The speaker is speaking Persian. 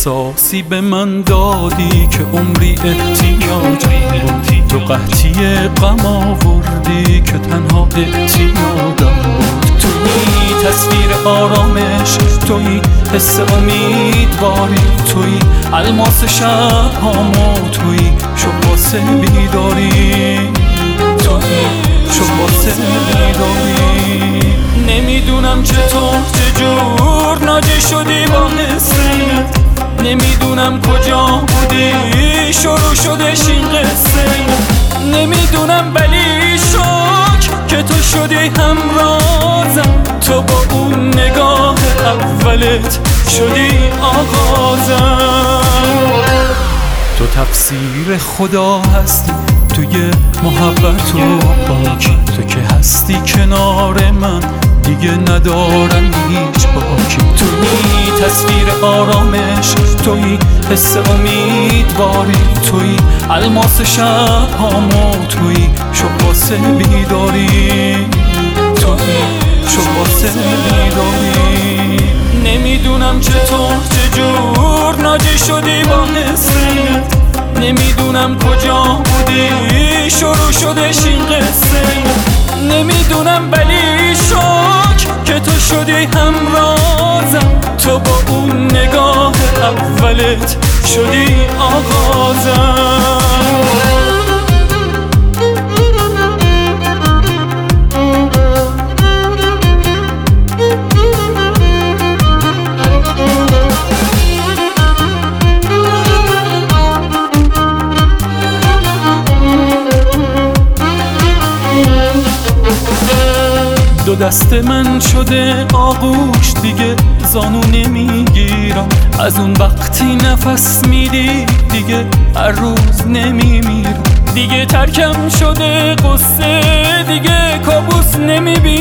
احساسی به من دادی که عمری احتیاج بود. تو قحطی غم آوردی که تنها اعتیادم بود. توی تصویر آرامش، توی حس امیدواری، توی الماس شب‌هامو، توی شب واسه بیداری، توی شب واسه بیداری. نمیدونم چطور چجور ناجی شدی با حسنت، نمیدونم کجا بودی شروع شدش این قصه. نمیدونم ولی شک که تو شدی همرازم، تو با اون نگاه اولت شدی آغازم. تو تفسیر خدا هستی توی محبت و باکی، تو که هستی کنار من دیگه ندارم هیچ باکی. توی تصویر آرامش، توی حس امیدواری، توی الماس شب‌هامو، توی شب واسه بیداری، توی شب واسه بیداری. نمیدونم چطور چجور ناجی شدی با حسنت، نمیدونم کجا بودی شروع شدش این قصه. نمیدونم ولی شک که تو شدی همرازم، تو با اون نگاه اولت شدی آغازم. دو دست من شده آغوش، دیگه زانو نمیگیرم. از اون وقتی نفس میدی دیگه هر روز نمیمیرم. دیگه ترکم شده قصه، دیگه کابوس نمیبینم.